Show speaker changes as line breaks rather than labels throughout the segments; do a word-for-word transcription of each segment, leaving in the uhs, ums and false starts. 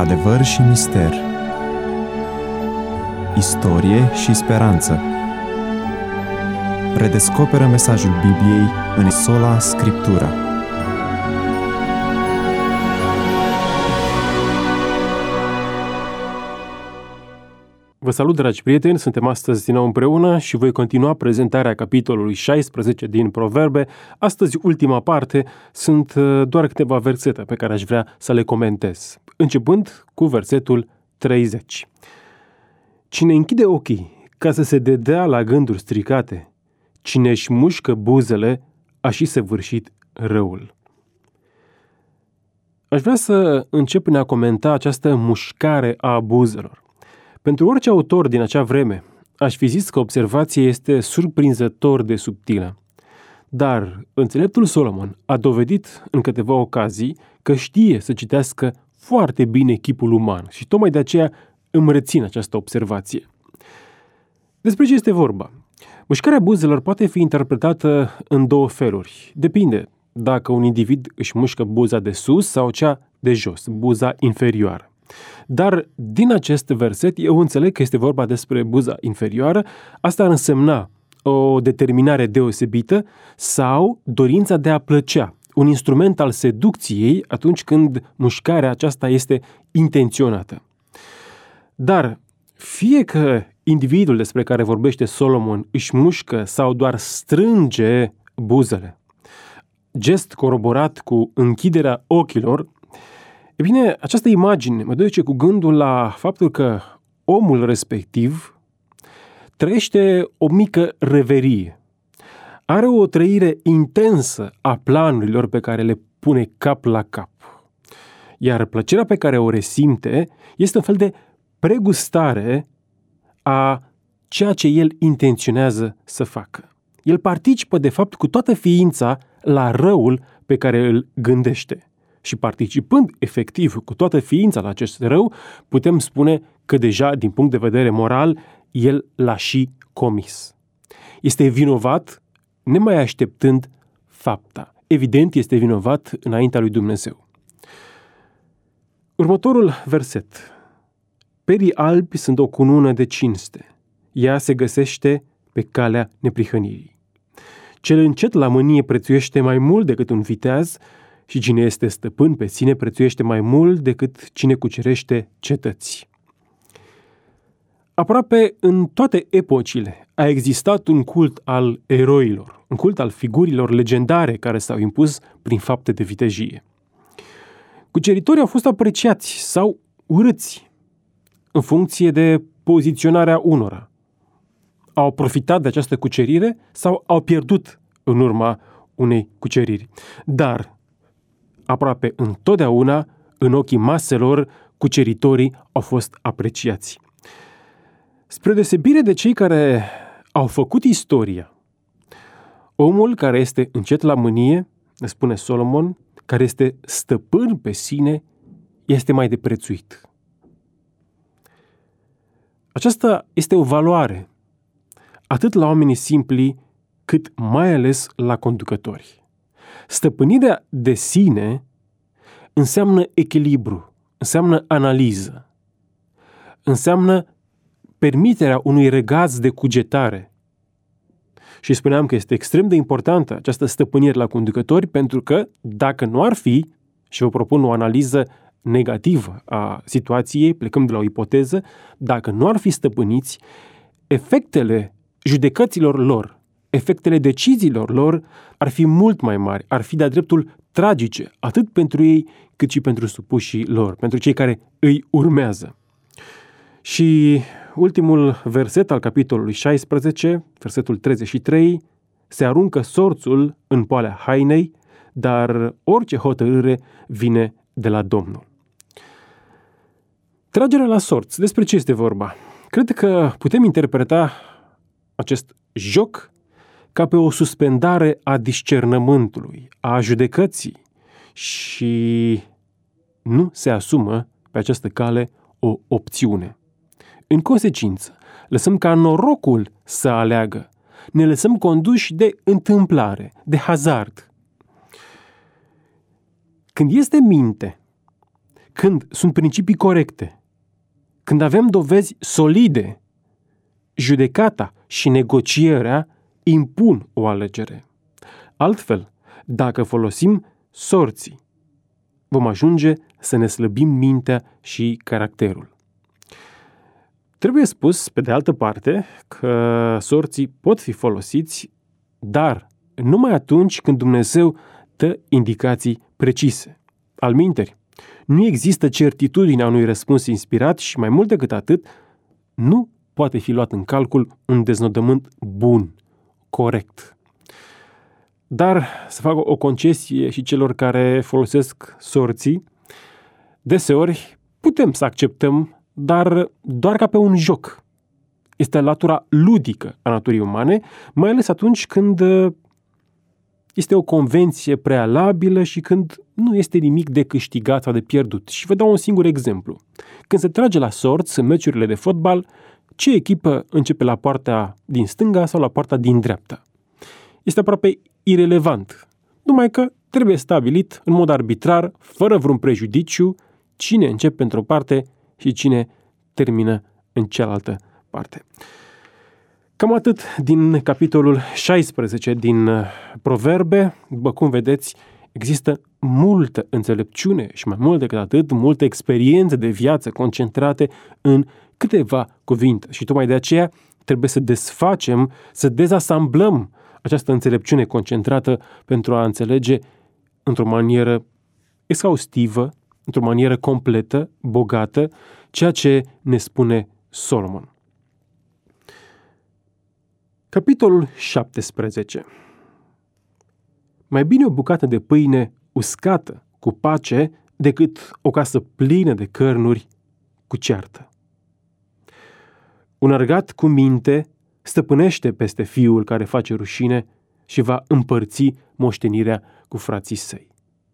Adevăr și mister, istorie și speranță. Redescoperă mesajul Bibliei în sola Scriptura.
Vă salut, dragi prieteni, suntem astăzi din nou împreună și voi continua prezentarea capitolului șaisprezece din Proverbe. Astăzi, ultima parte, sunt doar câteva versete pe care aș vrea să le comentez, începând cu versetul treizeci. Cine închide ochii ca să se dedea la gânduri stricate, cine își mușcă buzele, a și săvârșit răul. Aș vrea să încep prin a comenta această mușcare a buzelor. Pentru orice autor din acea vreme, aș fi zis că observația este surprinzător de subtilă. Dar înțeleptul Solomon a dovedit în câteva ocazii că știe să citească foarte bine chipul uman și tocmai de aceea îmi rețin această observație. Despre ce este vorba? Mușcarea buzelor poate fi interpretată în două feluri. Depinde dacă un individ își mușcă buza de sus sau cea de jos, buza inferioară. Dar din acest verset eu înțeleg că este vorba despre buza inferioară. Asta ar însemna o determinare deosebită sau dorința de a plăcea, un instrument al seducției atunci când mușcarea aceasta este intenționată. Dar fie că individul despre care vorbește Solomon își mușcă sau doar strânge buzele, gest coroborat cu închiderea ochilor, e bine, această imagine mă duce cu gândul la faptul că omul respectiv trăiește o mică reverie. Are o trăire intensă a planurilor pe care le pune cap la cap. Iar plăcerea pe care o resimte este un fel de pregustare a ceea ce el intenționează să facă. El participă, de fapt, cu toată ființa la răul pe care îl gândește. Și participând efectiv cu toată ființa la acest rău, putem spune că deja, din punct de vedere moral, el l-a și comis. Este vinovat nemai așteptând fapta. Evident, este vinovat înaintea lui Dumnezeu. Următorul verset. Perii albi sunt o cunună de cinste. Ea se găsește pe calea neprihănirii. Cel încet la mânie prețuiește mai mult decât un viteaz și cine este stăpân pe sine prețuiește mai mult decât cine cucerește cetăți. Aproape în toate epocile a existat un cult al eroilor, un cult al figurilor legendare care s-au impus prin fapte de vitejie. Cuceritorii au fost apreciați sau urâți în funcție de poziționarea unora. Au profitat de această cucerire sau au pierdut în urma unei cuceriri. Dar aproape întotdeauna, în ochii maselor, cuceritorii au fost apreciați. Spre deosebire de cei care au făcut istoria, omul care este încet la mânie, ne spune Solomon, care este stăpân pe sine, este mai de prețuit. Aceasta este o valoare, atât la oamenii simpli, cât mai ales la conducători. Stăpânirea de sine înseamnă echilibru, înseamnă analiză, înseamnă permiterea unui regaz de cugetare. Și spuneam că este extrem de importantă această stăpânire la conducători, pentru că dacă nu ar fi, și vă propun o analiză negativă a situației, plecând de la o ipoteză, dacă nu ar fi stăpâniți, efectele judecăților lor, efectele deciziilor lor ar fi mult mai mari, ar fi de-a dreptul tragice, atât pentru ei, cât și pentru supușii lor, pentru cei care îi urmează. Și ultimul verset al capitolului șaisprezece, versetul treizeci și trei, se aruncă sorțul în poalea hainei, dar orice hotărâre vine de la Domnul. Tragerea la sorți, despre ce este vorba? Cred că putem interpreta acest joc ca pe o suspendare a discernământului, a judecății și nu se asumă pe această cale o opțiune. În consecință, lăsăm ca norocul să aleagă, ne lăsăm conduși de întâmplare, de hazard. Când este minte, când sunt principii corecte, când avem dovezi solide, judecata și negocierea impun o alegere. Altfel, dacă folosim sorții, vom ajunge să ne slăbim mintea și caracterul. Trebuie spus, pe de altă parte, că sorții pot fi folosiți, dar numai atunci când Dumnezeu dă indicații precise. Alminteri, nu există certitudinea unui răspuns inspirat și, mai mult decât atât, nu poate fi luat în calcul un deznodământ bun, corect. Dar să fac o concesie și celor care folosesc sorții, deseori putem să acceptăm, dar doar ca pe un joc. Este latura ludică a naturii umane, mai ales atunci când este o convenție prealabilă și când nu este nimic de câștigat sau de pierdut. Și vă dau un singur exemplu. Când se trage la sorți în meciurile de fotbal, ce echipă începe la poarta din stânga sau la poarta din dreapta? Este aproape irelevant, numai că trebuie stabilit în mod arbitrar, fără vreun prejudiciu, cine începe într-o parte și cine termină în cealaltă parte. Cam atât din capitolul șaisprezece din Proverbe. După cum vedeți, există multă înțelepciune și mai mult decât atât, multe experiențe de viață concentrate în câteva cuvinte. Și tocmai de aceea trebuie să desfacem, să dezasamblăm această înțelepciune concentrată pentru a înțelege într-o manieră exhaustivă, într-o manieră completă, bogată, ceea ce ne spune Solomon. Capitolul șaptesprezece. Mai bine o bucată de pâine uscată cu pace decât o casă plină de cărnuri cu ceartă. Un argat cu minte stăpânește peste fiul care face rușine și va împărți moștenirea cu frații săi.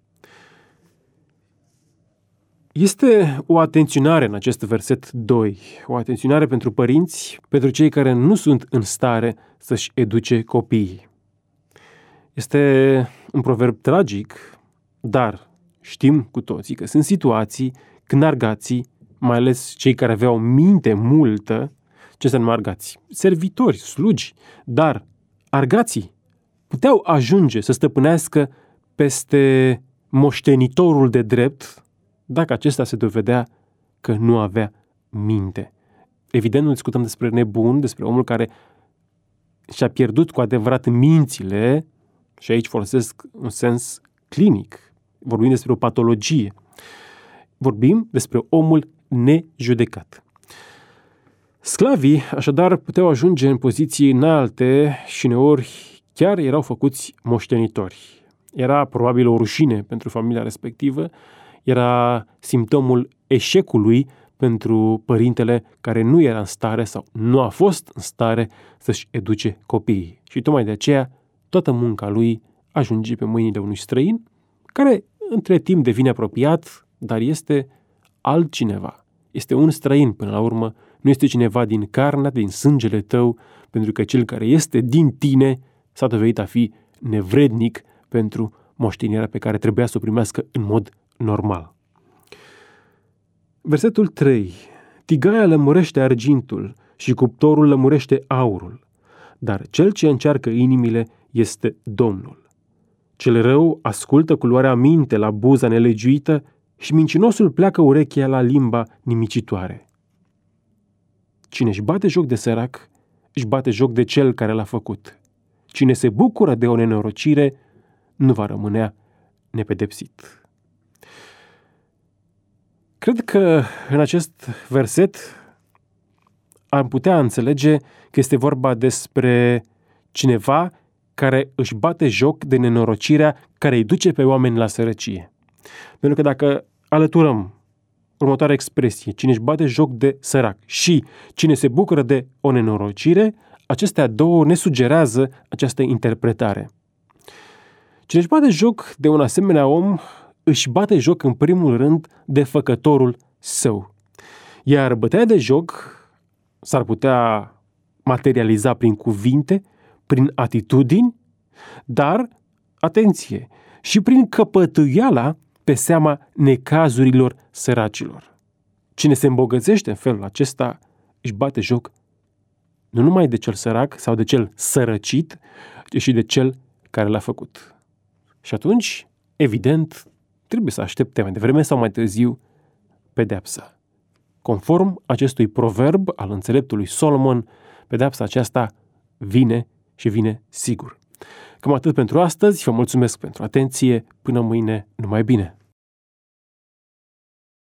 Este o atenționare în acest verset doi, o atenționare pentru părinți, pentru cei care nu sunt în stare să-și educe copiii. Este un proverb tragic, dar știm cu toții că sunt situații când argații, mai ales cei care aveau minte multă, ce înseamnă argații? Servitori, slugi, dar argații puteau ajunge să stăpânească peste moștenitorul de drept dacă acesta se dovedea că nu avea minte. Evident, nu discutăm despre nebun, despre omul care și-a pierdut cu adevărat mințile, și aici folosesc un sens clinic. Vorbim despre o patologie. Vorbim despre omul nejudecat. Sclavii, așadar, puteau ajunge în poziții înalte și uneori chiar erau făcuți moștenitori. Era probabil o rușine pentru familia respectivă, era simptomul eșecului pentru părintele care nu era în stare sau nu a fost în stare să-și educe copiii. Și tocmai de aceea toată munca lui ajunge pe mâinile unui străin, care între timp devine apropiat, dar este altcineva. Este un străin până la urmă, nu este cineva din carnea, din sângele tău, pentru că cel care este din tine s-a dovedit a fi nevrednic pentru moștenirea pe care trebuia să o primească în mod normal. Versetul trei. Tigaia lămurește argintul și cuptorul lămurește aurul, dar cel ce încearcă inimile este Domnul. Cel rău ascultă cu luarea minte la buza nelegiuită și mincinosul pleacă urechea la limba nimicitoare. Cine își bate joc de sărac, își bate joc de cel care l-a făcut. Cine se bucură de o nenorocire, nu va rămâne nepedepsit. Cred că în acest verset am putea înțelege că este vorba despre cineva care își bate joc de nenorocirea care îi duce pe oameni la sărăcie. Pentru că dacă alăturăm următoarea expresie, cine își bate joc de sărac și cine se bucură de o nenorocire, acestea două ne sugerează această interpretare. Cine își bate joc de un asemenea om, își bate joc în primul rând de făcătorul său. Iar bătaia de joc s-ar putea materializa prin cuvinte, prin atitudini, dar, atenție, și prin căpătâiala pe seama necazurilor săracilor. Cine se îmbogățește în felul acesta își bate joc nu numai de cel sărac sau de cel sărăcit, ci și de cel care l-a făcut. Și atunci, evident, trebuie să aștepte mai devreme sau mai târziu pedeapsa. Conform acestui proverb al înțeleptului Solomon, pedeapsa aceasta vine și vine sigur. Cam atât pentru astăzi, vă mulțumesc pentru atenție, până mâine, numai bine!